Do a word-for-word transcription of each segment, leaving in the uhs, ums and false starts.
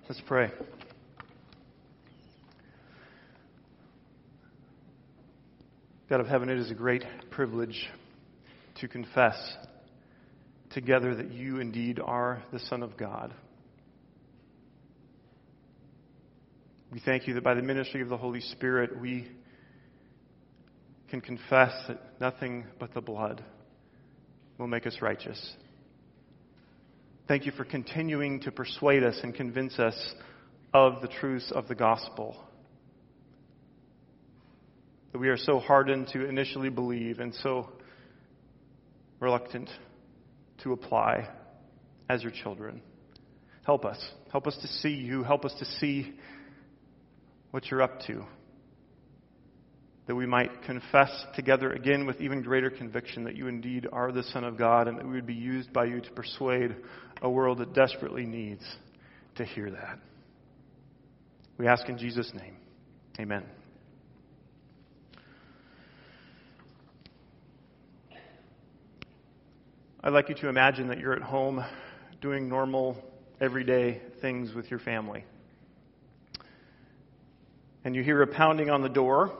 Let's pray. God of heaven, it is a great privilege to confess together that you indeed are the Son of God. We thank you that by the ministry of the Holy Spirit, we can confess that nothing but the blood will make us righteous. Thank you for continuing to persuade us and convince us of the truths of the gospel. That we are so hardened to initially believe and so reluctant to apply as your children. Help us. Help us to see you. Help us to see what you're up to. That we might confess together again with even greater conviction that you indeed are the Son of God, and that we would be used by you to persuade a world that desperately needs to hear that. We ask in Jesus' name. Amen. I'd like you to imagine that you're at home doing normal, everyday things with your family. And you hear a pounding on the door.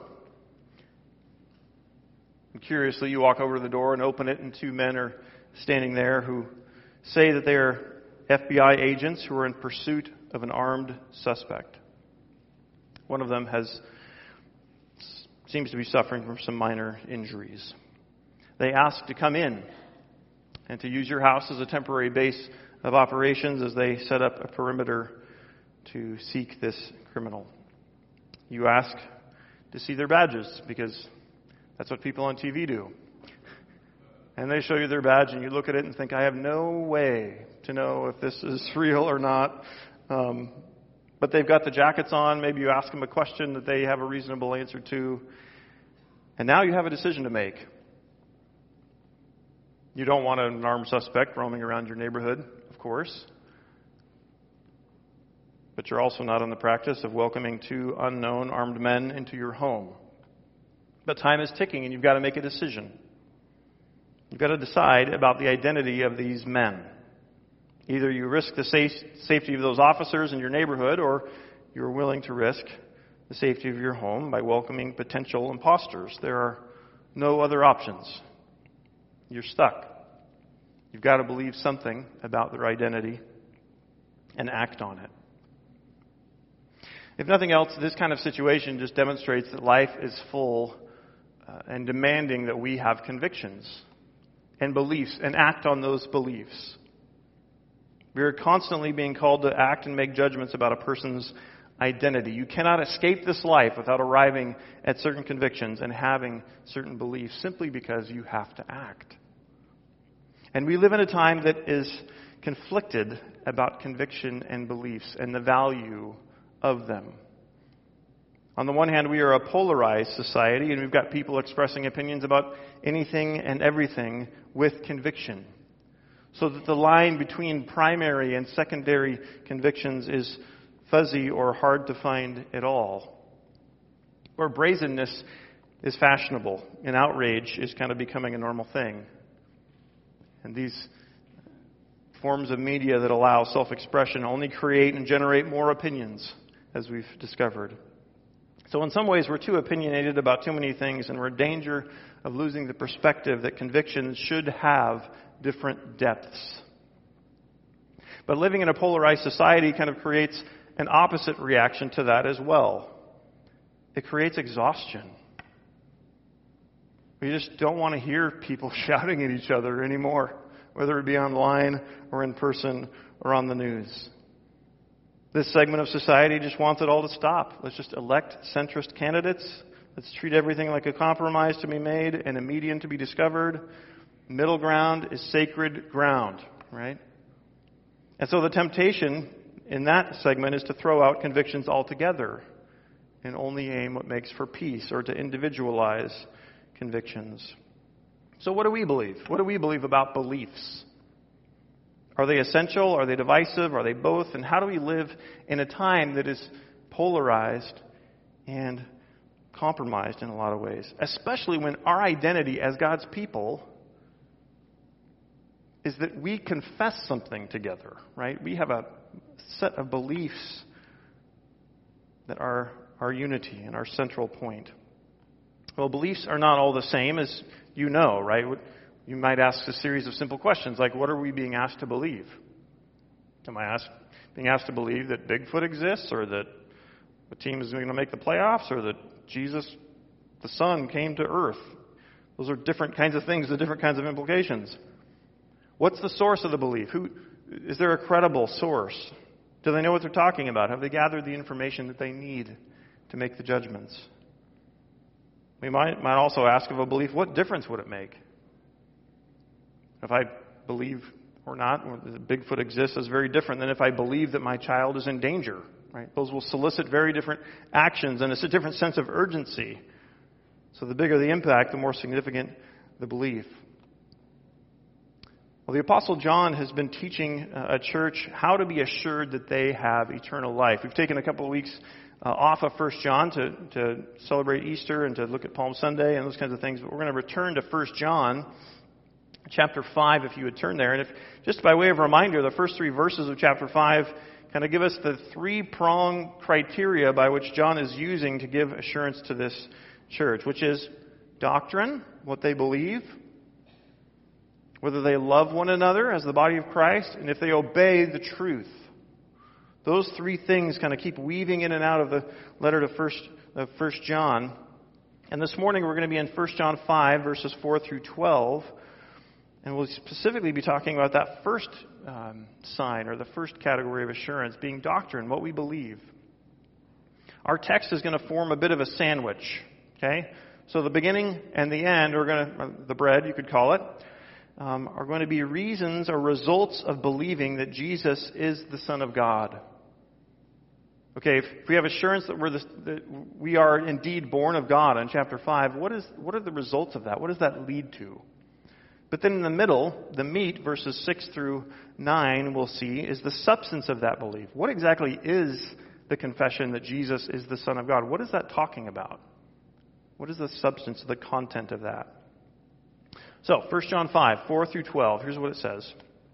And curiously, you walk over to the door and open it, and two men are standing there who say that they are F B I agents who are in pursuit of an armed suspect. One of them has seems to be suffering from some minor injuries. They ask to come in and to use your house as a temporary base of operations as they set up a perimeter to seek this criminal. You ask to see their badges because that's what people on T V do. And they show you their badge and you look at it and think, I have no way to know if this is real or not. Um, but they've got the jackets on. Maybe you ask them a question that they have a reasonable answer to. And now you have a decision to make. You don't want an armed suspect roaming around your neighborhood, of course. But you're also not in the practice of welcoming two unknown armed men into your home. But time is ticking and you've got to make a decision. You've got to decide about the identity of these men. Either you risk the safe, safety of those officers in your neighborhood, or you're willing to risk the safety of your home by welcoming potential imposters. There are no other options. You're stuck. You've got to believe something about their identity and act on it. If nothing else, this kind of situation just demonstrates that life is full uh, and demanding that we have convictions and beliefs and act on those beliefs. We are constantly being called to act and make judgments about a person's identity. You cannot escape this life without arriving at certain convictions and having certain beliefs simply because you have to act. And we live in a time that is conflicted about conviction and beliefs and the value of them. On the one hand, we are a polarized society, and we've got people expressing opinions about anything and everything with conviction. So that the line between primary and secondary convictions is fuzzy or hard to find at all. Or brazenness is fashionable, and outrage is kind of becoming a normal thing. And these forms of media that allow self-expression only create and generate more opinions, as we've discovered. So in some ways, we're too opinionated about too many things, and we're in danger of losing the perspective that convictions should have different depths. But living in a polarized society kind of creates an opposite reaction to that as well. It creates exhaustion. We just don't want to hear people shouting at each other anymore, whether it be online or in person or on the news. This segment of society just wants it all to stop. Let's just elect centrist candidates. Let's treat everything like a compromise to be made and a median to be discovered. Middle ground is sacred ground, right? And so the temptation in that segment is to throw out convictions altogether and only aim what makes for peace, or to individualize convictions. So what do we believe? What do we believe about beliefs? Are they essential? Are they divisive? Are they both? And how do we live in a time that is polarized and compromised in a lot of ways? Especially when our identity as God's people is that we confess something together, right? We have a set of beliefs that are our unity and our central point. Well, beliefs are not all the same, as you know, right? You might ask a series of simple questions like, what are we being asked to believe? Am I asked, being asked to believe that Bigfoot exists, or that the team is going to make the playoffs, or that Jesus, the Son, came to earth? Those are different kinds of things with different kinds of implications. What's the source of the belief? Who, is there a credible source? Do they know what they're talking about? Have they gathered the information that they need to make the judgments? We might, might also ask of a belief, what difference would it make? If I believe or not, or that Bigfoot exists, is very different than if I believe that my child is in danger. Right? Those will solicit very different actions, and it's a different sense of urgency. So the bigger the impact, the more significant the belief. Well, the Apostle John has been teaching a church how to be assured that they have eternal life. We've taken a couple of weeks uh, off of First John to, to celebrate Easter and to look at Palm Sunday and those kinds of things, but we're going to return to First John chapter five, if you would turn there. And if, just by way of reminder, the first three verses of chapter five kind of give us the three-prong criteria by which John is using to give assurance to this church, which is doctrine, what they believe, whether they love one another as the body of Christ, and if they obey the truth. Those three things kind of keep weaving in and out of the letter to First, of First John. And this morning we're going to be in First John five, verses four through twelve. And we'll specifically be talking about that first um, sign, or the first category of assurance, being doctrine, what we believe. Our text is going to form a bit of a sandwich, okay? So the beginning and the end, are going to, the bread, you could call it, um, are going to be reasons or results of believing that Jesus is the Son of God. Okay, if we have assurance that we're the, that we are indeed born of God in chapter five, what is what are the results of that? What does that lead to? But then in the middle, the meat, verses six through nine, we'll see, is the substance of that belief. What exactly is the confession that Jesus is the Son of God? What is that talking about? What is the substance, the content of that? So, First John five, four through twelve, here's what it says.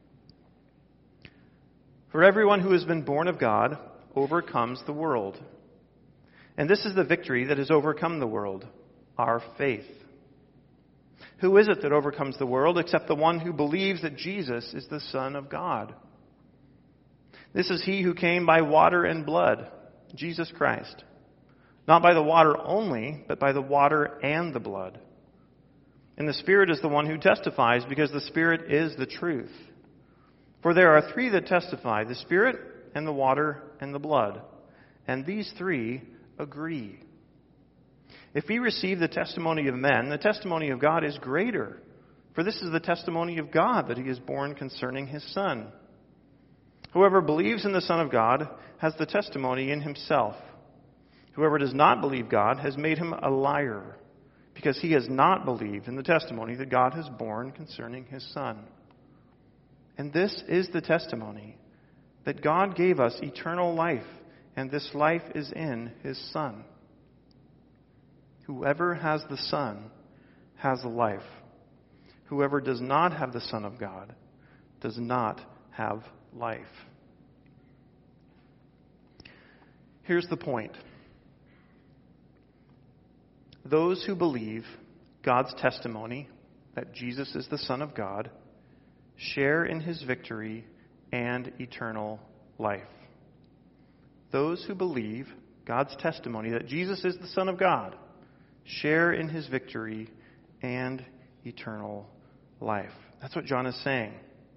For everyone who has been born of God overcomes the world. And this is the victory that has overcome the world, our faith. Who is it that overcomes the world except the one who believes that Jesus is the Son of God? This is he who came by water and blood, Jesus Christ. Not by the water only, but by the water and the blood. And the Spirit is the one who testifies, because the Spirit is the truth. For there are three that testify, the Spirit and the water and the blood. And these three agree. If we receive the testimony of men, the testimony of God is greater. For this is the testimony of God, that he is born concerning his Son. Whoever believes in the Son of God has the testimony in himself. Whoever does not believe God has made him a liar, because he has not believed in the testimony that God has borne concerning his Son. And this is the testimony, that God gave us eternal life, and this life is in his Son. Whoever has the Son has life. Whoever does not have the Son of God does not have life. Here's the point. Those who believe God's testimony that Jesus is the Son of God share in his victory and eternal life. Those who believe God's testimony that Jesus is the Son of God share in his victory and eternal life. That's what John is saying.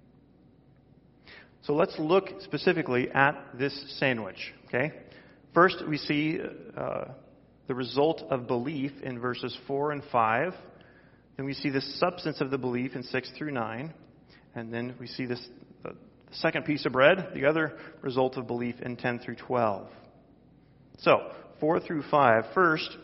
So let's look specifically at this sandwich, okay? First, we see uh, the result of belief in verses four and five. Then we see the substance of the belief in six through nine. And then we see this the second piece of bread, the other result of belief in ten through twelve. So, four through five. First,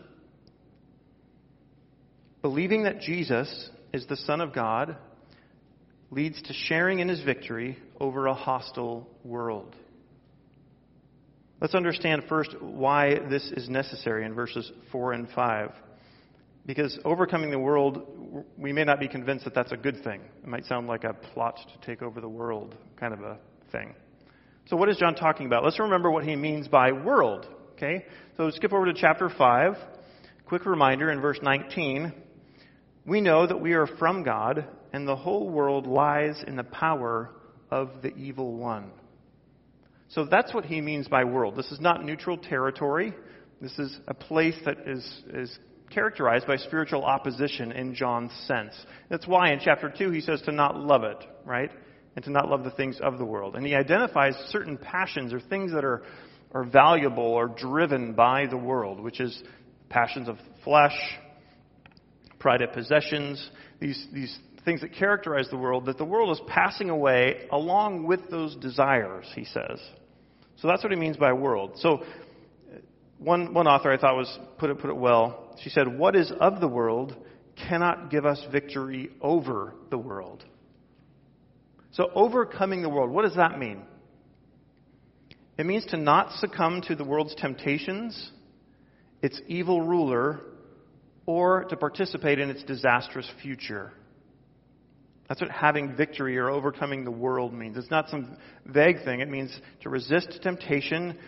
believing that Jesus is the Son of God leads to sharing in his victory over a hostile world. Let's understand first why this is necessary in verses four and five. Because overcoming the world, we may not be convinced that that's a good thing. It might sound like a plot to take over the world kind of a thing. So what is John talking about? Let's remember what he means by world. Okay? So skip over to chapter five. Quick reminder in verse nineteen. We know that we are from God, and the whole world lies in the power of the evil one. So that's what he means by world. This is not neutral territory. This is a place that is, is characterized by spiritual opposition in John's sense. That's why in chapter two he says to not love it, right? And to not love the things of the world. And he identifies certain passions or things that are, are valuable or driven by the world, which is passions of flesh, pride of possessions, these, these things that characterize the world, that the world is passing away along with those desires, he says. So that's what he means by world. So one one author I thought was put it put it well. She said, "What is of the world cannot give us victory over the world." So overcoming the world, what does that mean? It means to not succumb to the world's temptations, its evil ruler, or to participate in its disastrous future. That's what having victory or overcoming the world means. It's not some vague thing. It means to resist temptation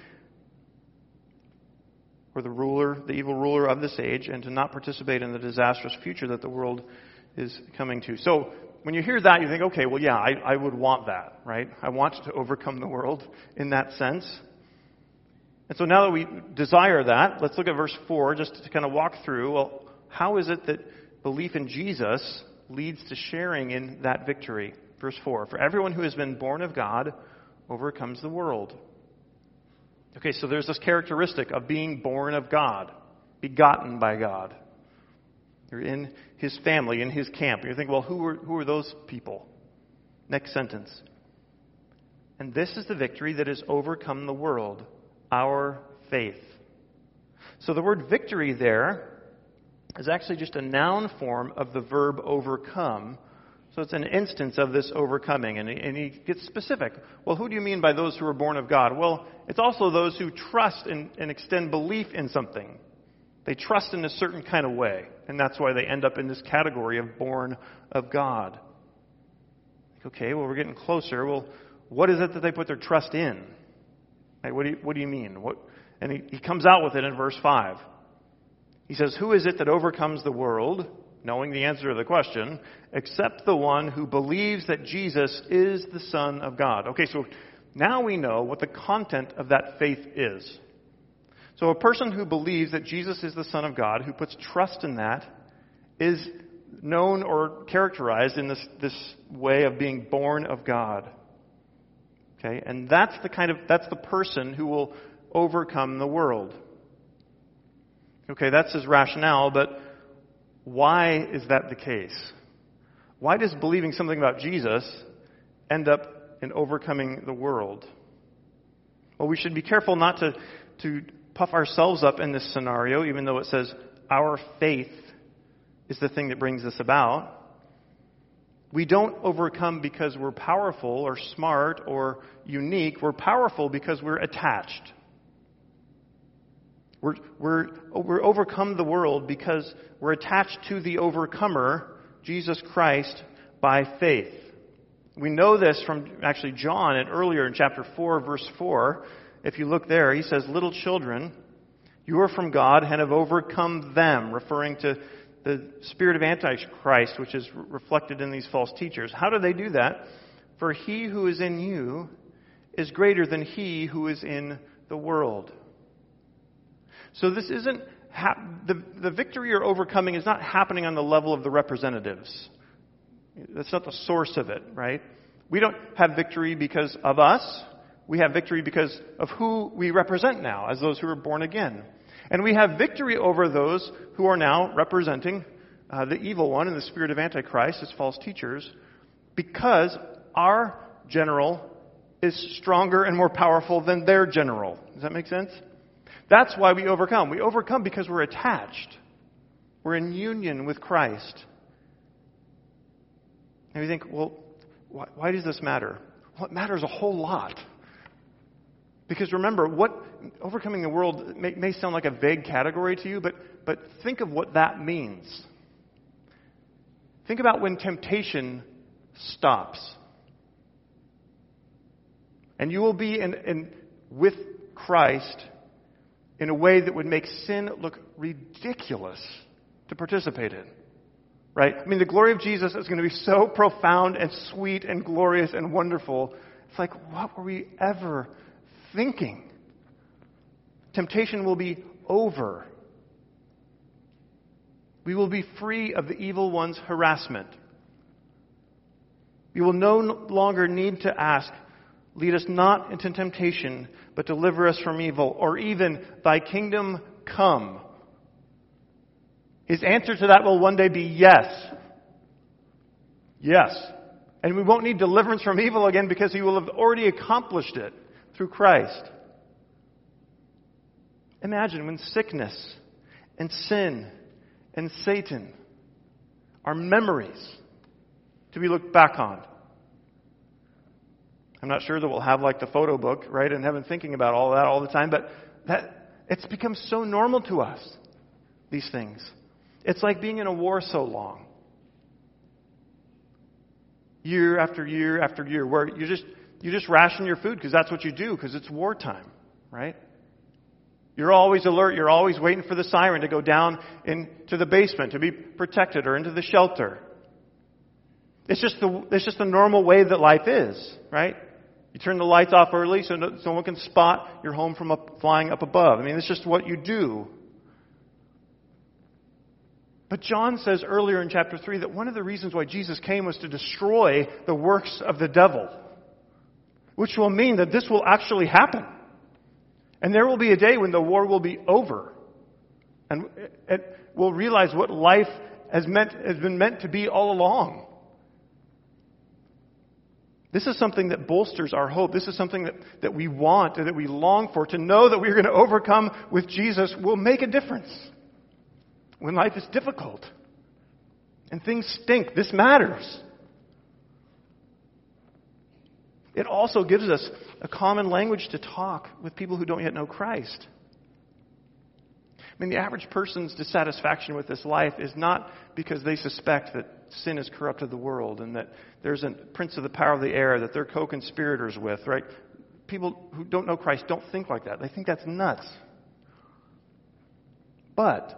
or the ruler, the evil ruler of this age, and to not participate in the disastrous future that the world is coming to. So when you hear that, you think, okay, well, yeah, I, I would want that, right? I want to overcome the world in that sense. And so now that we desire that, let's look at verse four just to kind of walk through, well, how is it that belief in Jesus leads to sharing in that victory? Verse four, for everyone who has been born of God overcomes the world. Okay, so there's this characteristic of being born of God, begotten by God. You're in his family, in his camp. You think, well, who are, who are those people? Next sentence. And this is the victory that has overcome the world, our faith. So the word victory there is actually just a noun form of the verb overcome. So it's an instance of this overcoming. And he, and he gets specific. Well, who do you mean by those who are born of God? Well, it's also those who trust and, and extend belief in something. They trust in a certain kind of way. And that's why they end up in this category of born of God. Okay, well, we're getting closer. Well, what is it that they put their trust in? Like, what do you, what do you mean? What? And he, he comes out with it in verse five. He says, who is it that overcomes the world, knowing the answer to the question, except the one who believes that Jesus is the Son of God? Okay, so now we know what the content of that faith is. So a person who believes that Jesus is the Son of God, who puts trust in that, is known or characterized in this, this way of being born of God. Okay, and that's the kind of, that's the person who will overcome the world. Okay, that's his rationale, but why is that the case? Why does believing something about Jesus end up in overcoming the world? Well, we should be careful not to, to puff ourselves up in this scenario, even though it says our faith is the thing that brings this about. We don't overcome because we're powerful or smart or unique. We're powerful because we're attached. We're, we're, we're overcome the world because we're attached to the overcomer, Jesus Christ, by faith. We know this from actually John and earlier in chapter four, verse four. If you look there, he says, little children, you are from God and have overcome them, referring to the spirit of Antichrist, which is reflected in these false teachers. How do they do that? For he who is in you is greater than he who is in the world. So this isn't, ha- the, the victory or overcoming is not happening on the level of the representatives. That's not the source of it, right? We don't have victory because of us. We have victory because of who we represent now, as those who are born again. And we have victory over those who are now representing uh, the evil one and the spirit of Antichrist as false teachers, because our general is stronger and more powerful than their general. Does that make sense? That's why we overcome. We overcome because we're attached. We're in union with Christ. And we think, well, why, why does this matter? Well, it matters a whole lot. Because remember, what overcoming the world may, may sound like a vague category to you, but, but think of what that means. Think about when temptation stops. And you will be in, in with Christ in a way that would make sin look ridiculous to participate in. Right? I mean, the glory of Jesus is going to be so profound and sweet and glorious and wonderful. It's like, what were we ever thinking? Temptation will be over. We will be free of the evil one's harassment. We will no longer need to ask, lead us not into temptation, but deliver us from evil, or even, thy kingdom come. His answer to that will one day be yes. Yes. And we won't need deliverance from evil again because he will have already accomplished it through Christ. Imagine when sickness and sin and Satan are memories to be looked back on. I'm not sure that we'll have like the photo book, right, in heaven thinking about all that all the time, but that it's become so normal to us, these things. It's like being in a war so long. Year after year after year, where you just you just ration your food because that's what you do, because it's wartime, right? You're always alert. You're always waiting for the siren to go down into the basement to be protected or into the shelter. It's just the it's just the normal way that life is, right? You turn the lights off early so no, so one can spot your home from up, flying up above. I mean, it's just what you do. But John says earlier in chapter three that one of the reasons why Jesus came was to destroy the works of the devil, which will mean that this will actually happen. And there will be a day when the war will be over. And it, we'll realize what life has meant has been meant to be all along. This is something that bolsters our hope. This is something that, that we want and that we long for. To know that we're going to overcome with Jesus will make a difference. When life is difficult and things stink, this matters. It also gives us a common language to talk with people who don't yet know Christ. I mean, the average person's dissatisfaction with this life is not because they suspect that sin has corrupted the world and that there's a prince of the power of the air that they're co-conspirators with, right? People who don't know Christ don't think like that. They think that's nuts. But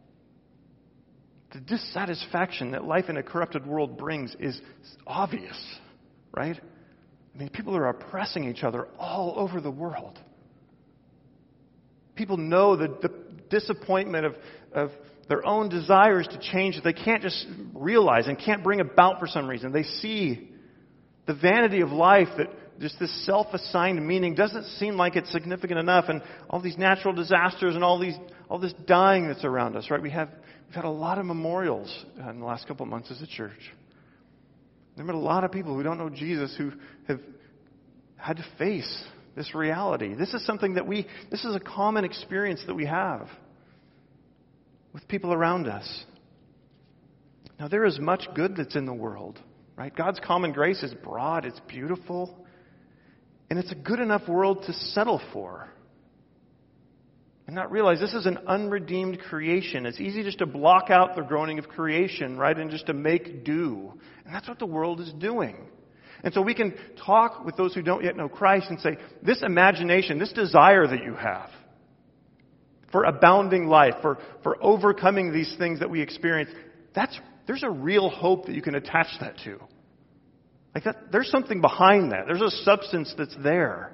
the dissatisfaction that life in a corrupted world brings is obvious, right? I mean, people are oppressing each other all over the world. People know the, the disappointment of, of their own desires to change that they can't just realize and can't bring about for some reason. They see the vanity of life, that just this self-assigned meaning doesn't seem like it's significant enough, and all these natural disasters and all these all this dying that's around us, right? We have we've had a lot of memorials in the last couple of months as a church. There have been a lot of people who don't know Jesus who have had to face this reality. This is something that we, this is a common experience that we have with people around us. Now, there is much good that's in the world, right? God's common grace is broad, it's beautiful, and it's a good enough world to settle for. And not realize this is an unredeemed creation. It's easy just to block out the groaning of creation, right? And just to make do. And that's what the world is doing. And so we can talk with those who don't yet know Christ and say, this imagination, this desire that you have for abounding life, for, for overcoming these things that we experience, that's there's a real hope that you can attach that to. Like that, there's something behind that. There's a substance that's there.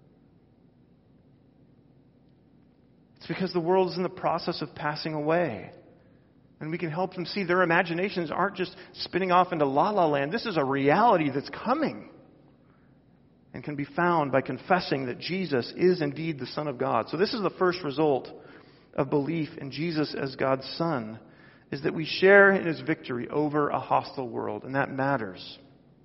It's because the world is in the process of passing away. And we can help them see their imaginations aren't just spinning off into la-la land. This is a reality that's coming and can be found by confessing that Jesus is indeed the Son of God. So this is the first result of belief in Jesus as God's Son, is that we share in His victory over a hostile world, and that matters.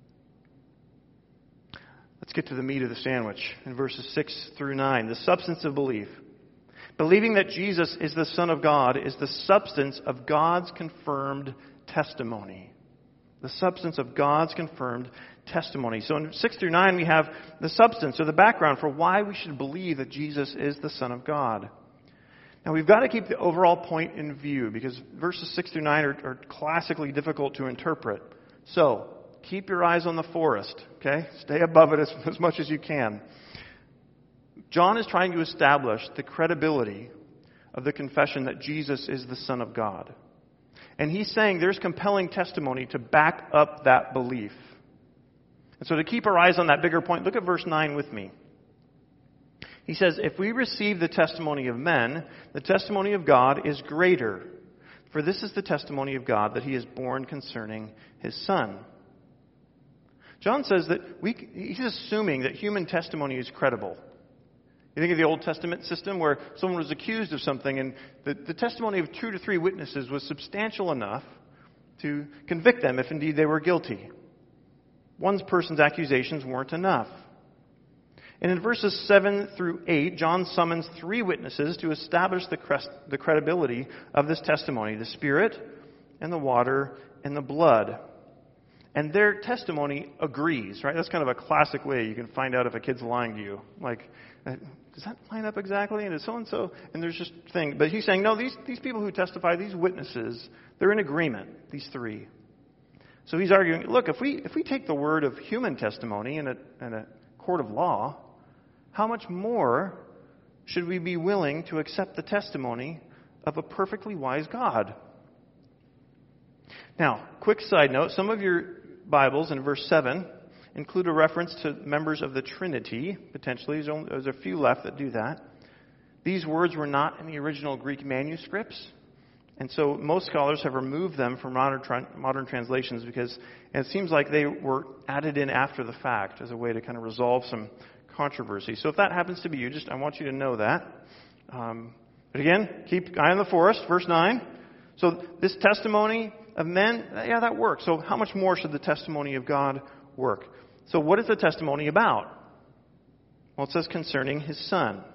Let's get to the meat of the sandwich in verses six through nine. The substance of belief. Believing that Jesus is the Son of God is the substance of God's confirmed testimony. The substance of God's confirmed testimony. So in six through nine we have the substance or the background for why we should believe that Jesus is the Son of God. Now we've got to keep the overall point in view because verses six through nine are, are classically difficult to interpret. So, keep your eyes on the forest, okay? Stay above it as, as much as you can. John is trying to establish the credibility of the confession that Jesus is the Son of God. And he's saying there's compelling testimony to back up that belief. And so to keep our eyes on that bigger point, look at verse nine with me. He says, if we receive the testimony of men, the testimony of God is greater. For this is the testimony of God that he is born concerning his Son. John says that we, he's assuming that human testimony is credible. You think of the Old Testament system where someone was accused of something and the, the testimony of two to three witnesses was substantial enough to convict them if indeed they were guilty. One person's accusations weren't enough. And in verses seven through eight, John summons three witnesses to establish the, crest, the credibility of this testimony, the Spirit and the water and the blood. And their testimony agrees, right? That's kind of a classic way you can find out if a kid's lying to you. Like, does that line up exactly? And is so-and-so? And there's just thing. But he's saying, no, these, these people who testify, these witnesses, they're in agreement, these three. So he's arguing, look, if we if we take the word of human testimony in a, in a court of law, how much more should we be willing to accept the testimony of a perfectly wise God? Now, quick side note, some of your Bibles in verse seven include a reference to members of the Trinity, potentially. There's, only, there's a few left that do that. These words were not in the original Greek manuscripts, and so most scholars have removed them from modern, modern translations because it seems like they were added in after the fact as a way to kind of resolve some controversy. So if that happens to be you, just I want you to know that. Um, but again, keep eye on the forest, verse nine. So this testimony of men, yeah, that works. So how much more should the testimony of God work? So what is the testimony about? Well, it says concerning his Son.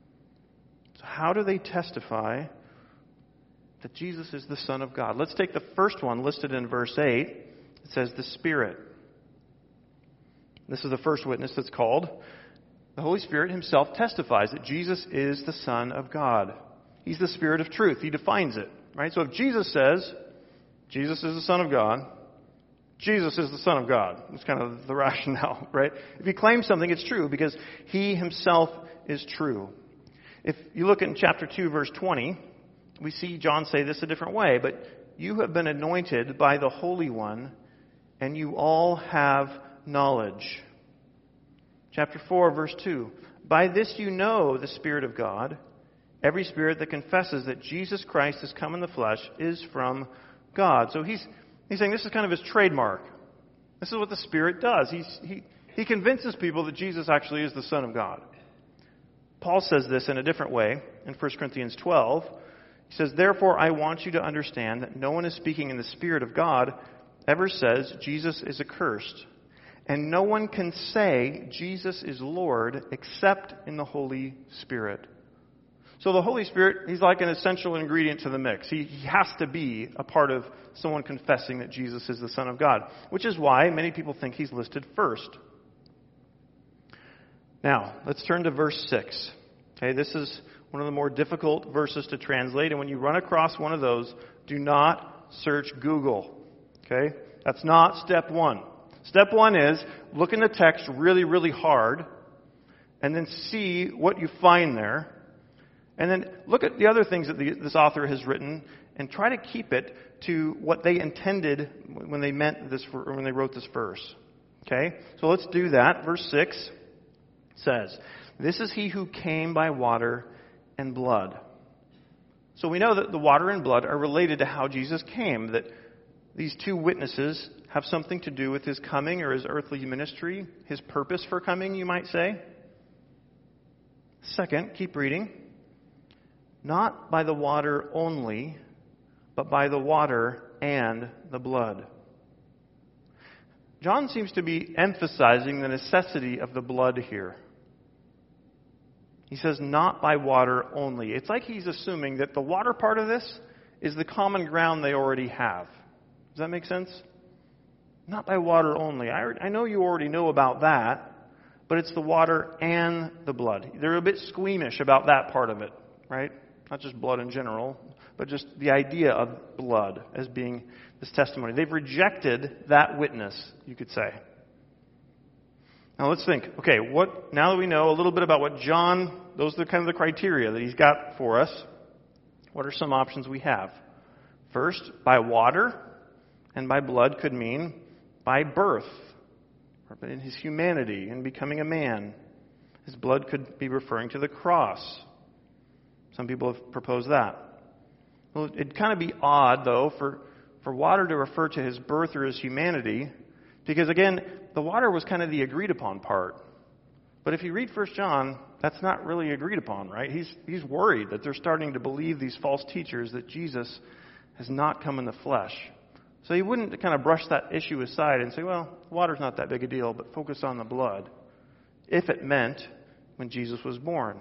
So how do they testify that Jesus is the Son of God? Let's take the first one listed in verse eight. It says the Spirit. This is the first witness that's called. The Holy Spirit himself testifies that Jesus is the Son of God. He's the Spirit of truth. He defines it, right? So if Jesus says Jesus is the Son of God, Jesus is the Son of God. That's kind of the rationale, right? If he claims something, it's true because he himself is true. If you look in chapter two, verse twenty, we see John say this a different way, but you have been anointed by the Holy One, and you all have knowledge. Chapter four, verse two, by this you know the Spirit of God. Every spirit that confesses that Jesus Christ has come in the flesh is from God. So he's he's saying this is kind of his trademark. This is what the Spirit does. He's, he, he convinces people that Jesus actually is the Son of God. Paul says this in a different way in First Corinthians twelve. He says, therefore I want you to understand that no one is speaking in the Spirit of God ever says Jesus is accursed. And no one can say Jesus is Lord except in the Holy Spirit. So the Holy Spirit, he's like an essential ingredient to the mix. He, he has to be a part of someone confessing that Jesus is the Son of God, which is why many people think he's listed first. Now, let's turn to verse six. Okay, this is one of the more difficult verses to translate, and when you run across one of those, do not search Google. Okay? That's not step one. Step one is look in the text really, really hard, and then see what you find there. And then look at the other things that the, this author has written and try to keep it to what they intended when they meant this, or when they wrote this verse. Okay? So let's do that. Verse six says, this is he who came by water and blood. So we know that the water and blood are related to how Jesus came, that these two witnesses have something to do with his coming or his earthly ministry, his purpose for coming, you might say. Second, keep reading. Not by the water only, but by the water and the blood. John seems to be emphasizing the necessity of the blood here. He says, not by water only. It's like he's assuming that the water part of this is the common ground they already have. Does that make sense? Not by water only. I, I know you already know about that, but it's the water and the blood. They're a bit squeamish about that part of it, right? Not just blood in general, but just the idea of blood as being this testimony. They've rejected that witness, you could say. Now let's think, okay, what, now that we know a little bit about what John, those are the kind of the criteria that he's got for us, what are some options we have? First, by water, and by blood could mean by birth, or in his humanity and becoming a man. His blood could be referring to the cross. Some people have proposed that. Well, it'd kind of be odd, though, for, for water to refer to his birth or his humanity, because, again, the water was kind of the agreed-upon part. But if you read First John, that's not really agreed upon, right? He's, he's worried that they're starting to believe these false teachers that Jesus has not come in the flesh. So he wouldn't kind of brush that issue aside and say, well, water's not that big a deal, but focus on the blood, if it meant when Jesus was born.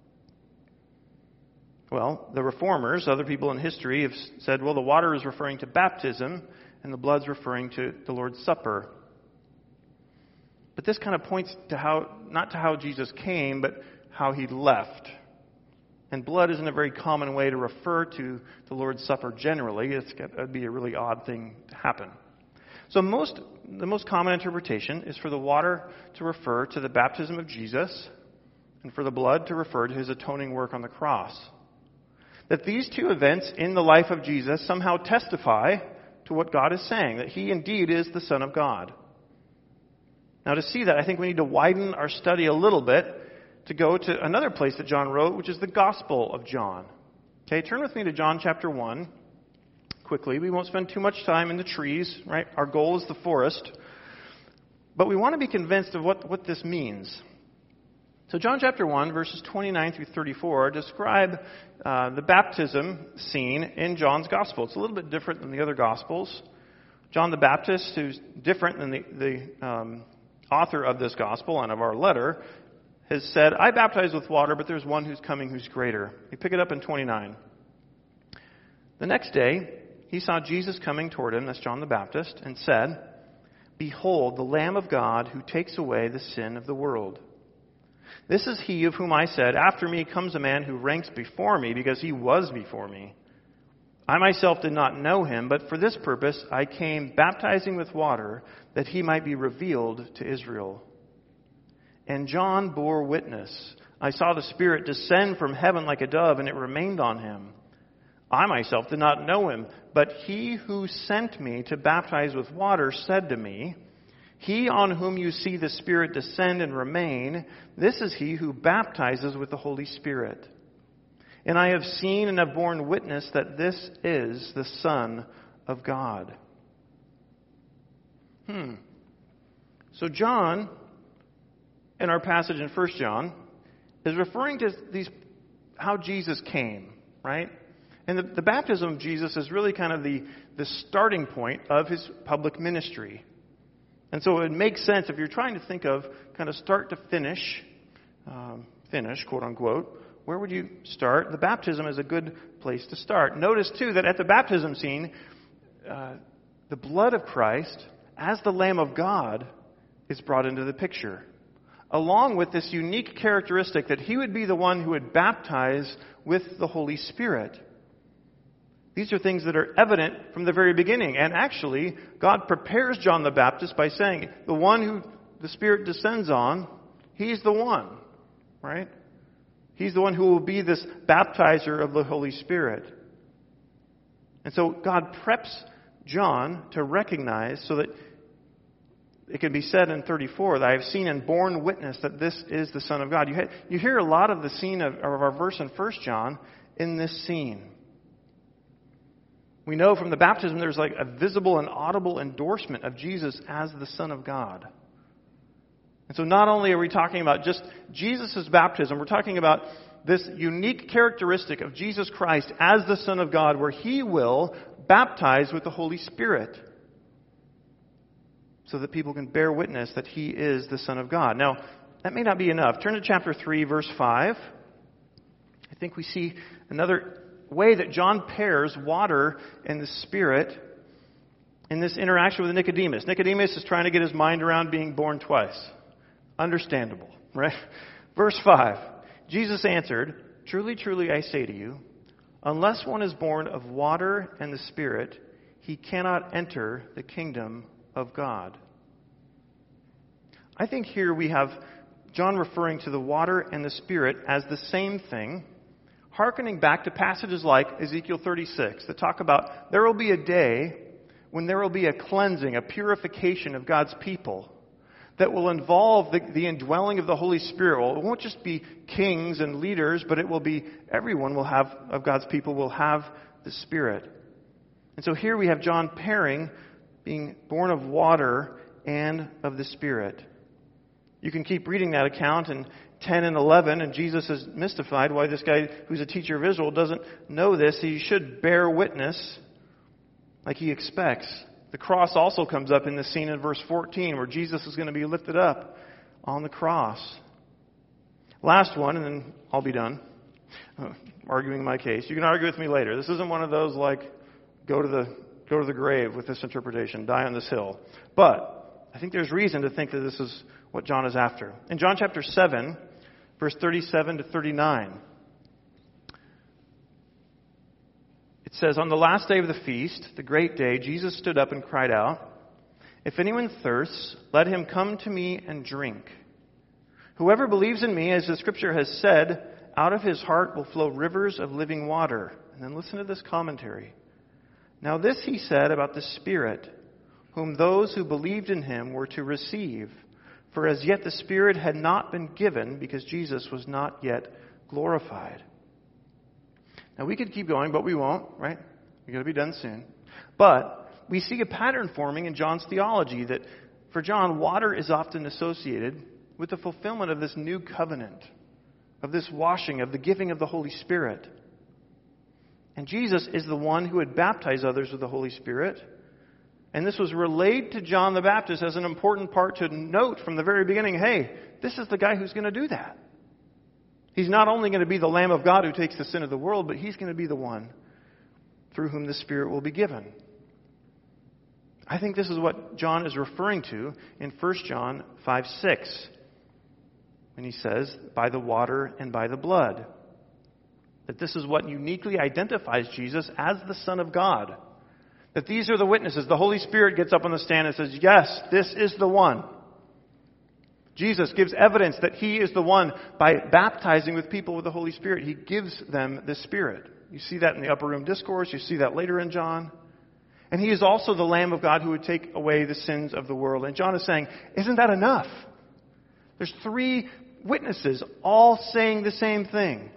Well, the reformers, other people in history, have said, well, the water is referring to baptism, and the blood's referring to the Lord's Supper. But this kind of points to how, not to how Jesus came, but how he left. And blood isn't a very common way to refer to the Lord's Supper generally. It's got to be a really odd thing to happen. So most, the most common interpretation is for the water to refer to the baptism of Jesus, and for the blood to refer to his atoning work on the cross. That these two events in the life of Jesus somehow testify to what God is saying, that he indeed is the Son of God. Now, to see that, I think we need to widen our study a little bit to go to another place that John wrote, which is the Gospel of John. Okay, turn with me to John chapter one quickly. We won't spend too much time in the trees, right? Our goal is the forest. But we want to be convinced of what, what this means. So John chapter one, verses twenty-nine through thirty-four, describe uh, the baptism scene in John's Gospel. It's a little bit different than the other Gospels. John the Baptist, who's different than the... the um, author of this gospel and of our letter, has said, I baptize with water, but there's one who's coming who's greater. We pick it up in twenty-nine. The next day, he saw Jesus coming toward him, that's John the Baptist, and said, Behold, the Lamb of God who takes away the sin of the world. This is he of whom I said, After me comes a man who ranks before me, because he was before me. I myself did not know him, but for this purpose I came baptizing with water, that he might be revealed to Israel. And John bore witness. I saw the Spirit descend from heaven like a dove, and it remained on him. I myself did not know him, but he who sent me to baptize with water said to me, He on whom you see the Spirit descend and remain, this is he who baptizes with the Holy Spirit. And I have seen and have borne witness that this is the Son of God. Hmm. So John, in our passage in First John, is referring to these how Jesus came, right? And the, the baptism of Jesus is really kind of the, the starting point of his public ministry. And so it makes sense if you're trying to think of kind of start to finish, um, finish, quote unquote, where would you start? The baptism is a good place to start. Notice, too, that at the baptism scene, uh, the blood of Christ, as the Lamb of God, is brought into the picture, along with this unique characteristic that he would be the one who would baptize with the Holy Spirit. These are things that are evident from the very beginning. And actually, God prepares John the Baptist by saying, the one who the Spirit descends on, he's the one, right? He's the one who will be this baptizer of the Holy Spirit. And so God preps John to recognize so that it can be said in thirty-four that I have seen and borne witness that this is the Son of God. You, ha- you hear a lot of the scene of, of our verse in First John in this scene. We know from the baptism there's like a visible and audible endorsement of Jesus as the Son of God. And so not only are we talking about just Jesus' baptism, we're talking about this unique characteristic of Jesus Christ as the Son of God, where he will baptize with the Holy Spirit so that people can bear witness that he is the Son of God. Now, that may not be enough. Turn to chapter three, verse five. I think we see another way that John pairs water and the Spirit in this interaction with Nicodemus. Nicodemus is trying to get his mind around being born twice. Understandable, right? Verse five. Jesus answered, Truly, truly, I say to you, unless one is born of water and the Spirit, he cannot enter the kingdom of God. I think here we have John referring to the water and the Spirit as the same thing, hearkening back to passages like Ezekiel thirty-six that talk about there will be a day when there will be a cleansing, a purification of God's people that will involve the, the indwelling of the Holy Spirit. Well, it won't just be kings and leaders, but it will be everyone will have of God's people will have the Spirit. And so here we have John pairing being born of water and of the Spirit. You can keep reading that account in ten and eleven, and Jesus is mystified why this guy who's a teacher of Israel doesn't know this. He should bear witness like he expects. The cross also comes up in the scene in verse fourteen where Jesus is going to be lifted up on the cross. Last one, and then I'll be done uh, arguing my case. You can argue with me later. This isn't one of those like go to the go to the grave with this interpretation, die on this hill. But I think there's reason to think that this is what John is after. In John chapter seven, verse thirty-seven to thirty-nine, it says, "On the last day of the feast, the great day, Jesus stood up and cried out, 'If anyone thirsts, let him come to me and drink. Whoever believes in me, as the Scripture has said, out of his heart will flow rivers of living water.'" And then listen to this commentary. "Now this he said about the Spirit, whom those who believed in him were to receive. For as yet the Spirit had not been given, because Jesus was not yet glorified." Now we could keep going, but we won't, right? We're going to be done soon. But we see a pattern forming in John's theology that for John, water is often associated with the fulfillment of this new covenant, of this washing, of the giving of the Holy Spirit. And Jesus is the one who would baptize others with the Holy Spirit. And this was relayed to John the Baptist as an important part to note from the very beginning, hey, this is the guy who's going to do that. He's not only going to be the Lamb of God who takes the sin of the world, but he's going to be the one through whom the Spirit will be given. I think this is what John is referring to in First John five six, when he says, "By the water and by the blood." That this is what uniquely identifies Jesus as the Son of God. That these are the witnesses. The Holy Spirit gets up on the stand and says, yes, this is the one. Jesus gives evidence that he is the one by baptizing with people with the Holy Spirit. He gives them the Spirit. You see that in the upper room discourse. You see that later in John. And he is also the Lamb of God who would take away the sins of the world. And John is saying, isn't that enough? There's three witnesses all saying the same thing.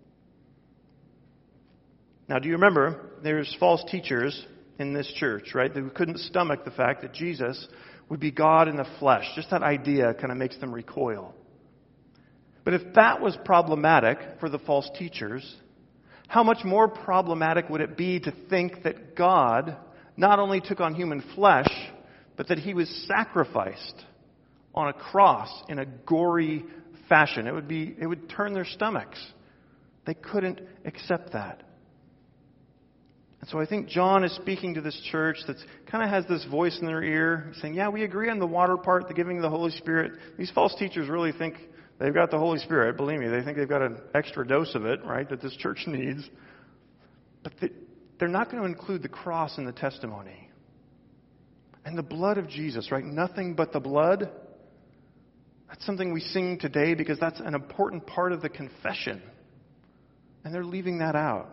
Now, do you remember, there's false teachers in this church, right, who couldn't stomach the fact that Jesus would be God in the flesh. Just that idea kind of makes them recoil. But if that was problematic for the false teachers, how much more problematic would it be to think that God not only took on human flesh, but that he was sacrificed on a cross in a gory fashion? It would be, it would turn their stomachs. They couldn't accept that. And so I think John is speaking to this church that kind of has this voice in their ear saying, yeah, we agree on the water part, the giving of the Holy Spirit. These false teachers really think they've got the Holy Spirit. Believe me, they think they've got an extra dose of it, right, that this church needs. But they're not going to include the cross in the testimony. And the blood of Jesus, right? Nothing but the blood. That's something we sing today because that's an important part of the confession. And they're leaving that out.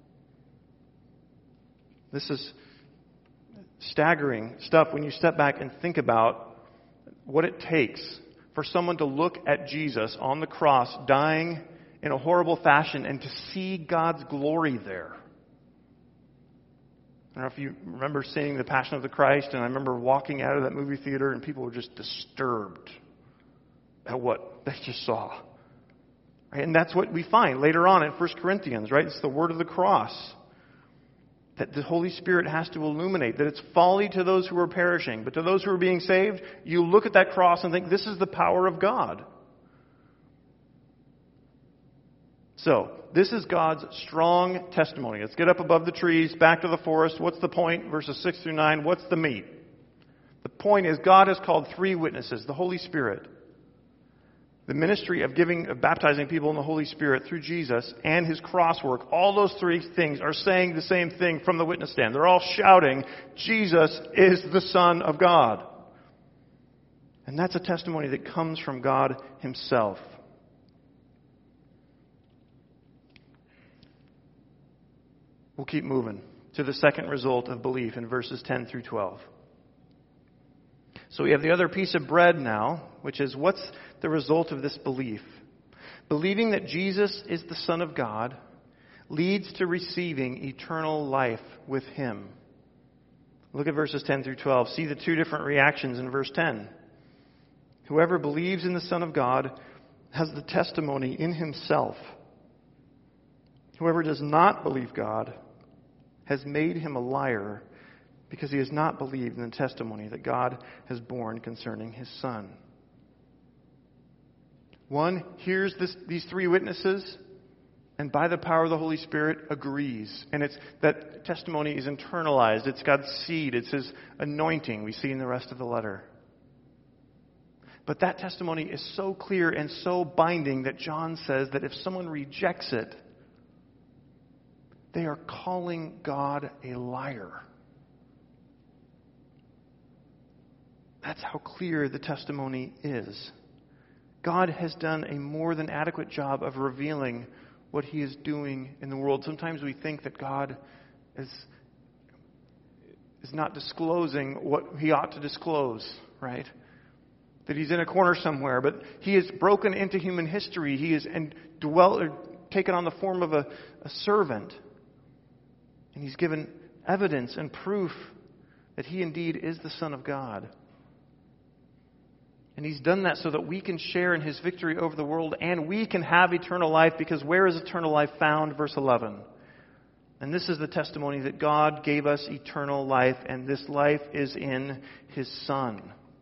This is staggering stuff when you step back and think about what it takes for someone to look at Jesus on the cross, dying in a horrible fashion, and to see God's glory there. I don't know if you remember seeing The Passion of the Christ, and I remember walking out of that movie theater and people were just disturbed at what they just saw. Right? And that's what we find later on in First Corinthians, right? It's the word of the cross. That the Holy Spirit has to illuminate, that it's folly to those who are perishing. But to those who are being saved, you look at that cross and think, this is the power of God. So, this is God's strong testimony. Let's get up above the trees, back to the forest. What's the point? Verses six through nine. What's the meat? The point is God has called three witnesses, the Holy Spirit. the ministry of giving, of baptizing people in the Holy Spirit through Jesus, and his cross work, all those three things are saying the same thing from the witness stand. They're all shouting, Jesus is the Son of God. And that's a testimony that comes from God himself. We'll keep moving to the second result of belief in verses ten through twelve. So we have the other piece of bread now, which is what's the result of this belief? Believing that Jesus is the Son of God leads to receiving eternal life with him. Look at verses ten through twelve. See the two different reactions in verse ten. Whoever believes in the Son of God has the testimony in himself. Whoever does not believe God has made him a liar, because he has not believed in the testimony that God has borne concerning his Son. One hears this, these three witnesses, and by the power of the Holy Spirit agrees. And it's that testimony is internalized. It's God's seed. It's his anointing. We see in the rest of the letter. But that testimony is so clear and so binding that John says that if someone rejects it, they are calling God a liar. That's how clear the testimony is. God has done a more than adequate job of revealing what he is doing in the world. Sometimes we think that God is, is not disclosing what he ought to disclose, right? That he's in a corner somewhere, but he has broken into human history. He has and dwelt, or taken on the form of a, a servant. And he's given evidence and proof that he indeed is the Son of God. And he's done that so that we can share in his victory over the world, and we can have eternal life, because where is eternal life found? Verse eleven. And this is the testimony that God gave us eternal life, and this life is in his Son.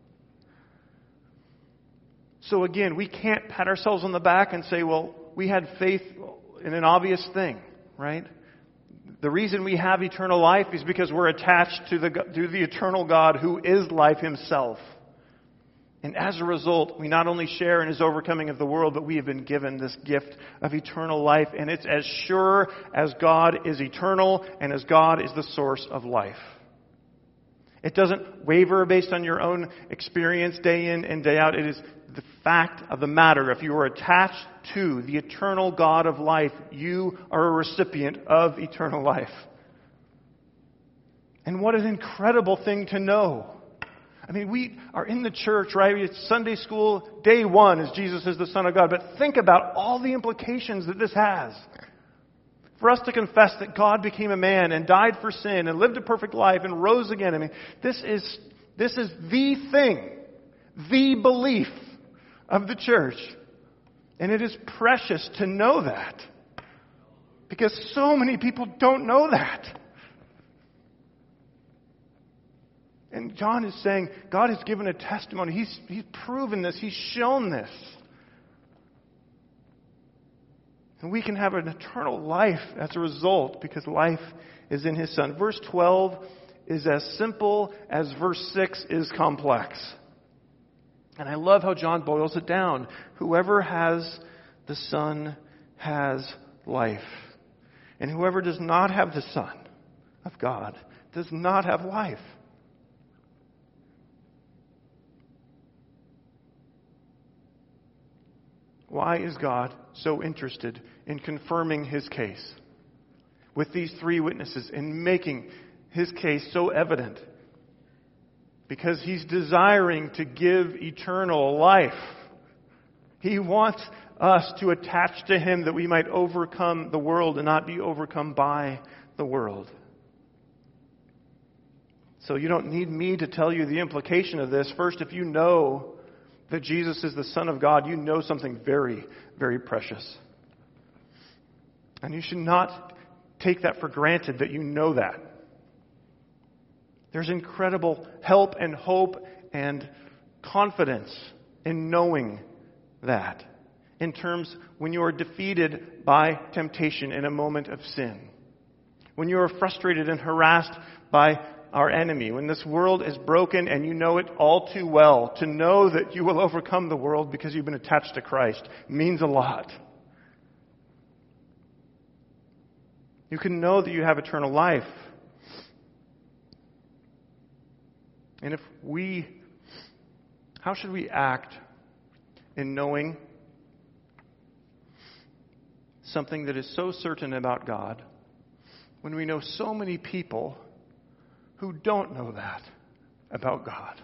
So again, we can't pat ourselves on the back and say, well, we had faith in an obvious thing, right? The reason we have eternal life is because we're attached to the, to the eternal God who is life himself. And as a result, we not only share in his overcoming of the world, but we have been given this gift of eternal life. And it's as sure as God is eternal and as God is the source of life. It doesn't waver based on your own experience day in and day out. It is the fact of the matter. If you are attached to the eternal God of life, you are a recipient of eternal life. And what an incredible thing to know. I mean, we are in the church, right? It's Sunday school. Day one is Jesus is the Son of God. But think about all the implications that this has. For us to confess that God became a man and died for sin and lived a perfect life and rose again. I mean, this is, this is the thing, the belief of the church. And it is precious to know that. Because so many people don't know that. And John is saying, God has given a testimony. He's, he's proven this. He's shown this. And we can have an eternal life as a result, because life is in his Son. Verse twelve is as simple as verse six is complex. And I love how John boils it down. Whoever has the Son has life. And whoever does not have the Son of God does not have life. Why is God so interested in confirming his case with these three witnesses and making his case so evident? Because he's desiring to give eternal life. He wants us to attach to him that we might overcome the world and not be overcome by the world. So you don't need me to tell you the implication of this. First, if you know that Jesus is the Son of God, you know something very, very precious. And you should not take that for granted that you know that. There's incredible help and hope and confidence in knowing that. In terms when you are defeated by temptation in a moment of sin. When you are frustrated and harassed by our enemy, when this world is broken and you know it all too well, to know that you will overcome the world because you've been attached to Christ means a lot. You can know that you have eternal life. And if we, how should we act in knowing something that is so certain about God when we know so many people who don't know that about God?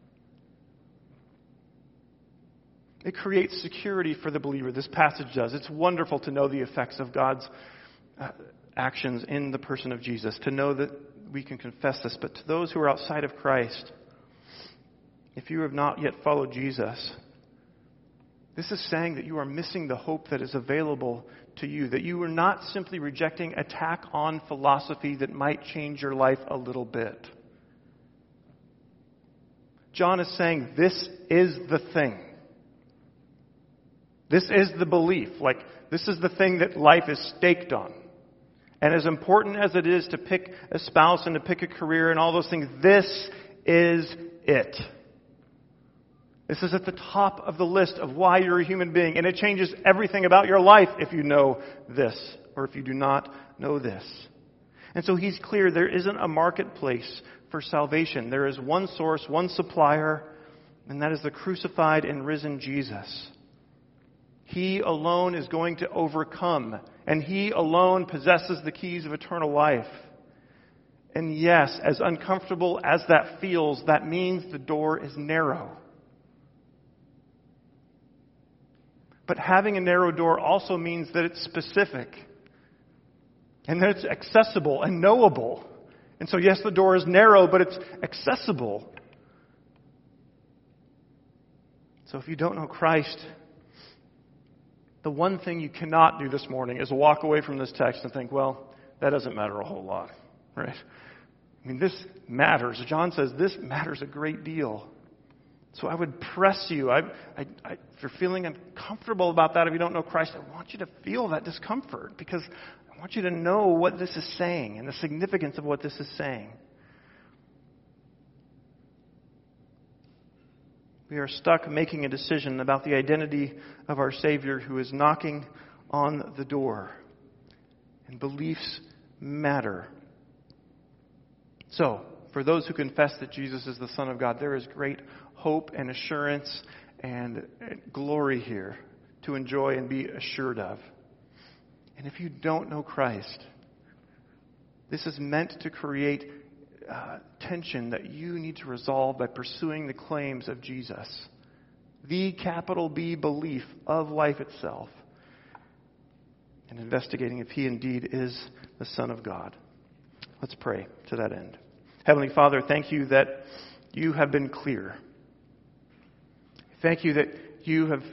It creates security for the believer. This passage does. It's wonderful to know the effects of God's uh, actions in the person of Jesus, to know that we can confess this. But to those who are outside of Christ, if you have not yet followed Jesus, this is saying that you are missing the hope that is available to you, that you are not simply rejecting a tack on philosophy that might change your life a little bit. John is saying this is the thing. This is the belief. Like, this is the thing that life is staked on. And as important as it is to pick a spouse and to pick a career and all those things, this is it. This is at the top of the list of why you're a human being. And it changes everything about your life if you know this, or if you do not know this. And so he's clear, there isn't a marketplace for salvation. There is one source, one supplier, and that is the crucified and risen Jesus. He alone is going to overcome, and He alone possesses the keys of eternal life. And yes, as uncomfortable as that feels, that means the door is narrow. But having a narrow door also means that it's specific, and that it's accessible and knowable. And so yes, the door is narrow, but it's accessible. So if you don't know Christ, the one thing you cannot do this morning is walk away from this text and think, well, that doesn't matter a whole lot, right? I mean, this matters. John says this matters a great deal. So I would press you. I, I, I, if you're feeling uncomfortable about that, if you don't know Christ, I want you to feel that discomfort, because I want you to know what this is saying and the significance of what this is saying. We are stuck making a decision about the identity of our Savior who is knocking on the door. And beliefs matter. So, for those who confess that Jesus is the Son of God, there is great hope and assurance and glory here to enjoy and be assured of. And if you don't know Christ, this is meant to create uh, tension that you need to resolve by pursuing the claims of Jesus. The capital B belief of life itself. And investigating if He indeed is the Son of God. Let's pray to that end. Heavenly Father, thank You that You have been clear. Thank You that You have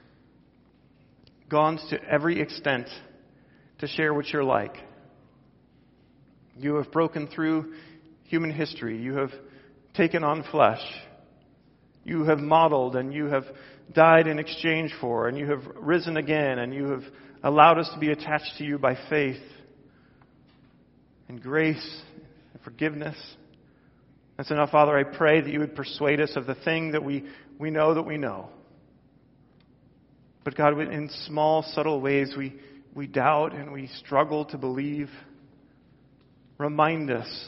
gone to every extent to share what You're like. You have broken through human history. You have taken on flesh. You have modeled and You have died in exchange for, and You have risen again, and You have allowed us to be attached to You by faith and grace and forgiveness. And so now, Father, I pray that You would persuade us of the thing that we, we know that we know. But God, in small, subtle ways, we, we doubt and we struggle to believe. Remind us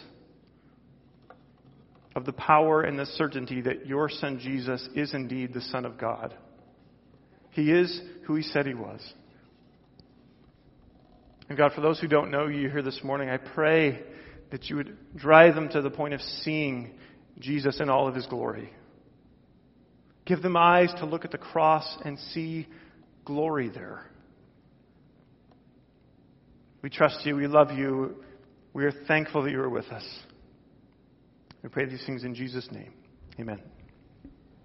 of the power and the certainty that Your Son Jesus is indeed the Son of God. He is who He said He was. And God, for those who don't know You here this morning, I pray that You would drive them to the point of seeing Jesus in all of His glory. Give them eyes to look at the cross and see glory there. We trust You. We love You. We are thankful that You are with us. We pray these things in Jesus' name. Amen.